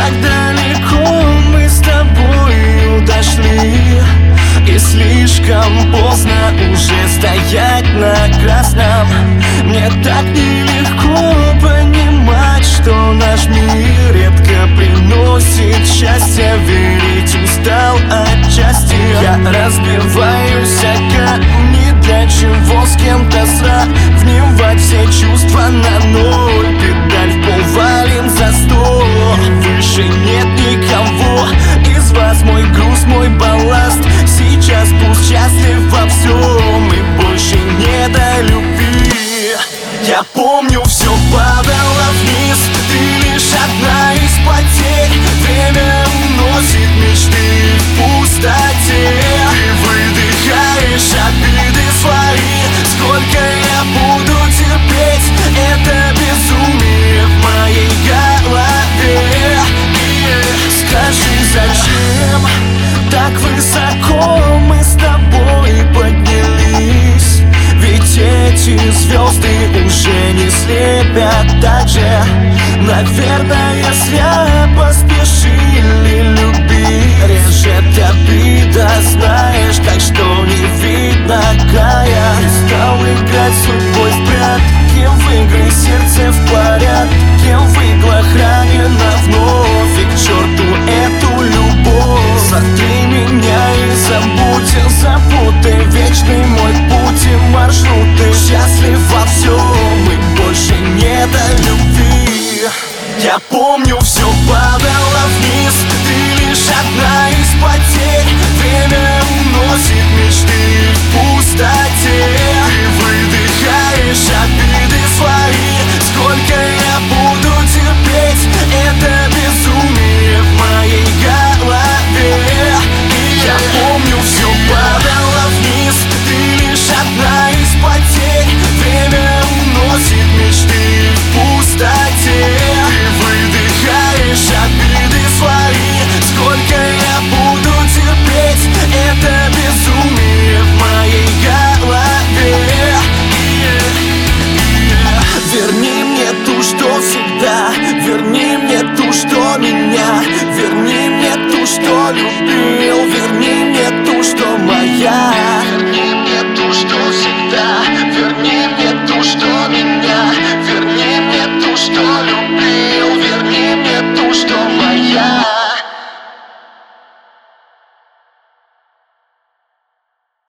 так далеко мы с тобою дошли, и слишком поздно уже стоять на красном. Мне так нелегко понимать, что наш мир редко приносит счастье. Верить устал отчасти. Я разбиваюсь о камни, для чего с кем-то сравнивать все чувства на ноль. Педаль в пол, валим за 100, и выше нет никого из вас. Мой груз, мой балласт, сейчас пусть счастлив во всем, и больше не до любви. Я помню, все падало вниз, ты лишь одна из потерь. Время уносит мечты в пустоте. Ты выдыхаешь обиды свои. Сколько я буду терпеть это безумие в моей голове? Скажи, зачем так высоко мы с тобой поднялись? Ведь эти звезды уже не слепят так же. Наверное, зря поспешили любить. Режет обида, знаешь, так что не видно края. И стал играть судьбой в прятки, в игры сердце в порядке. В иглах ранено вновь, и к черту эту любовь. Сотри меня и забудь, запутай вечный мой путь и маршруты. Счастлив во всем, и больше не до любви. Я помню, все падало вниз, ты лишь одна из потерь. Время уносит мечты в пустоте. Ты выдыхаешь